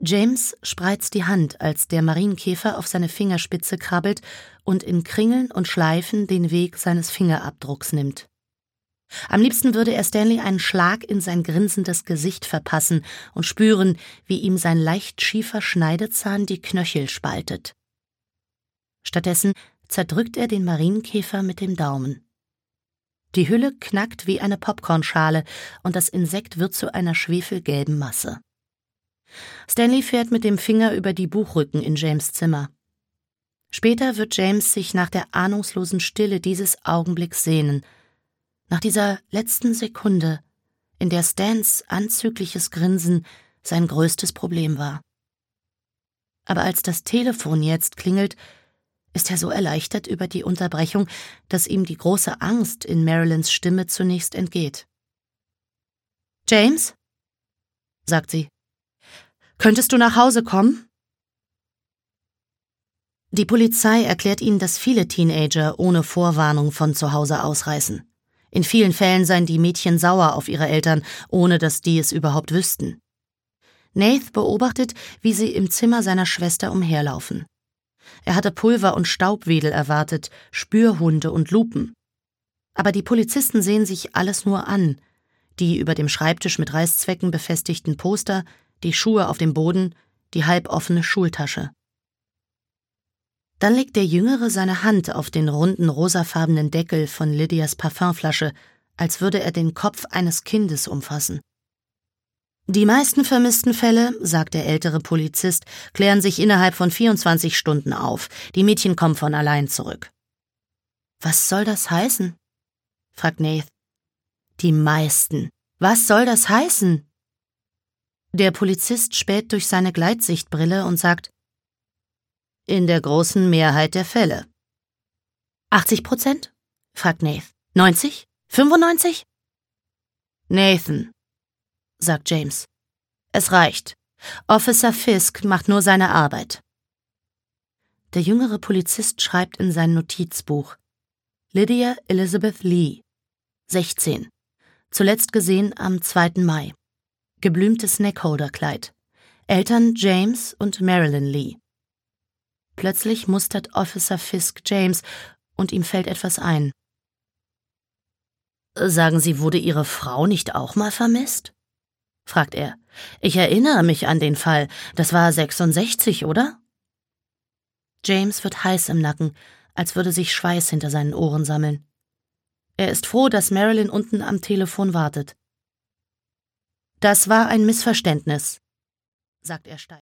James spreizt die Hand, als der Marienkäfer auf seine Fingerspitze krabbelt und in Kringeln und Schleifen den Weg seines Fingerabdrucks nimmt. Am liebsten würde er Stanley einen Schlag in sein grinsendes Gesicht verpassen und spüren, wie ihm sein leicht schiefer Schneidezahn die Knöchel spaltet. Stattdessen zerdrückt er den Marienkäfer mit dem Daumen. Die Hülle knackt wie eine Popcornschale und das Insekt wird zu einer schwefelgelben Masse. Stanley fährt mit dem Finger über die Buchrücken in James' Zimmer. Später wird James sich nach der ahnungslosen Stille dieses Augenblicks sehnen, nach dieser letzten Sekunde, in der Stans anzügliches Grinsen sein größtes Problem war. Aber als das Telefon jetzt klingelt, ist er so erleichtert über die Unterbrechung, dass ihm die große Angst in Marilyns Stimme zunächst entgeht. »James?« sagt sie. »Könntest du nach Hause kommen?« Die Polizei erklärt ihnen, dass viele Teenager ohne Vorwarnung von zu Hause ausreißen. In vielen Fällen seien die Mädchen sauer auf ihre Eltern, ohne dass die es überhaupt wüssten. Nath beobachtet, wie sie im Zimmer seiner Schwester umherlaufen. Er hatte Pulver und Staubwedel erwartet, Spürhunde und Lupen. Aber die Polizisten sehen sich alles nur an. Die über dem Schreibtisch mit Reißzwecken befestigten Poster, die Schuhe auf dem Boden, die halboffene Schultasche. Dann legt der Jüngere seine Hand auf den runden rosafarbenen Deckel von Lydias Parfümflasche, als würde er den Kopf eines Kindes umfassen. Die meisten vermissten Fälle, sagt der ältere Polizist, klären sich innerhalb von 24 Stunden auf. Die Mädchen kommen von allein zurück. »Was soll das heißen?« fragt Nath. »Die meisten. Was soll das heißen?« Der Polizist späht durch seine Gleitsichtbrille und sagt: »In der großen Mehrheit der Fälle.« 80%? fragt Nath. 90? 95? »Nathan«, sagt James. »Es reicht. Officer Fisk macht nur seine Arbeit.« Der jüngere Polizist schreibt in sein Notizbuch: Lydia Elizabeth Lee, 16. Zuletzt gesehen am 2. Mai. Geblümtes Neckholderkleid. Eltern James und Marilyn Lee. Plötzlich mustert Officer Fisk James und ihm fällt etwas ein. »Sagen Sie, wurde Ihre Frau nicht auch mal vermisst?« fragt er. »Ich erinnere mich an den Fall. Das war 66, oder?« James wird heiß im Nacken, als würde sich Schweiß hinter seinen Ohren sammeln. Er ist froh, dass Marilyn unten am Telefon wartet. »Das war ein Missverständnis«, sagt er steif.